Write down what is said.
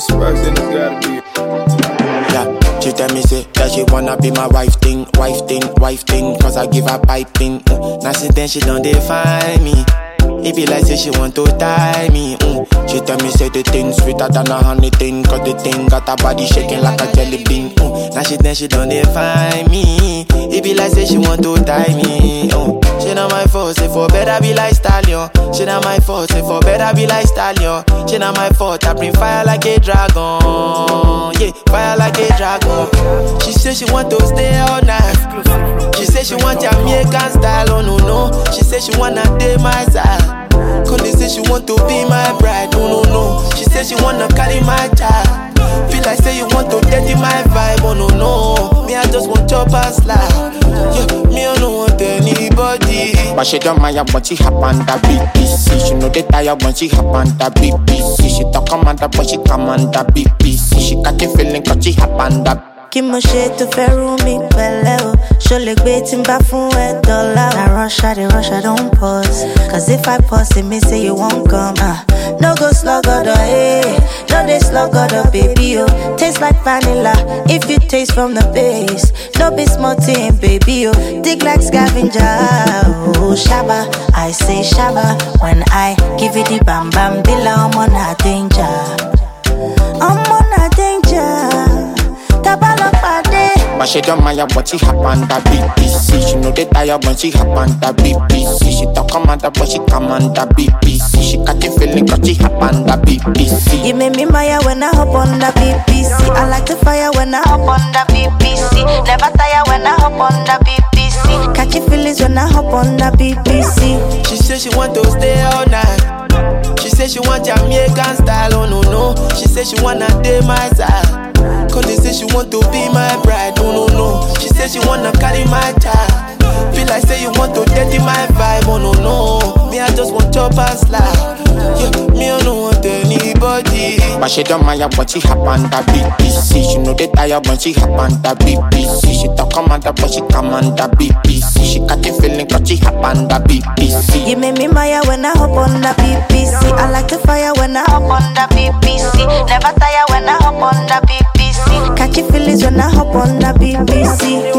sparks, then it's gotta be. Yeah, she tell me say that she wanna be my wife thing. Cause I give her piping. Now since then she don't define me. It be like say she want to tie me. She tell me say the thing sweeter than a honey thing. Cause the thing got her body shaking like a jelly bean. Now she don't define me. It be like say she want to tie me. She not my fault, say for better be like stallion. She not my fault, say for better be like stallion. She not my fault, I bring fire like a dragon. Yeah, fire like a dragon. She say she want to stay all night. She say she want Jamaican style, oh no. She say she wanna date my side. Cause say she want to be my bride, oh no. She say she wanna carry my child. Feel like say you want to dirty my vibe, oh no. Me I just want chop and slide. Yeah, me I don't want anybody. But she don't mind when she hop on the BBC. She know they tired when she hop on the BBC. She talk commander but she command the BBC. She got the feeling cause she hop on the. Kí mo ṣe tó fẹ́ rú mi pẹ̀lẹ́ o. Ṣo lè gbé tí n bá fún ẹ dọ́là o. Na rush, I don't pause. Cause if I pause, it means say you won't come. No go slugger, hey. No dey slugger, baby, oh. Taste like vanilla, if you taste from the base. No be small thing, baby, oh. Dig like scavenger, oh. Shabba, I say shabba. When I give you the bam bam bila, I'm on a danger. I'm on a danger. But she don't mind when she hop on the BBC. She know they tired when she hop on the BBC. She talk commander but she command the BBC. She got the feeling cause she hop on the BBC. You make me maya when I hop on the BBC. I like the fire when I hop on the BBC. Never tire when I hop on the BBC. Catchy feelings when I hop on the BBC. She say she want to stay all night. She say she want Jamaican style, oh no. She say she wanna date my side. Cause they say she want to be my bride, oh no. She say she wanna carry my child. Feel like say you want to dirty my vibe, oh no. Me I just want chop and slide. Yeah, me I don't want anybody. But she don't mind when she hop on the BBC. She know they tired when she hop on the BBC. She talk commander but she command the BBC. She got the feeling cause she hop on the BBC. You make me maya when I hop on the BBC. I like the fire when I hop on the BBC. Never tire when I hop on the BBC. Catchy feelings when I hop on the BBC.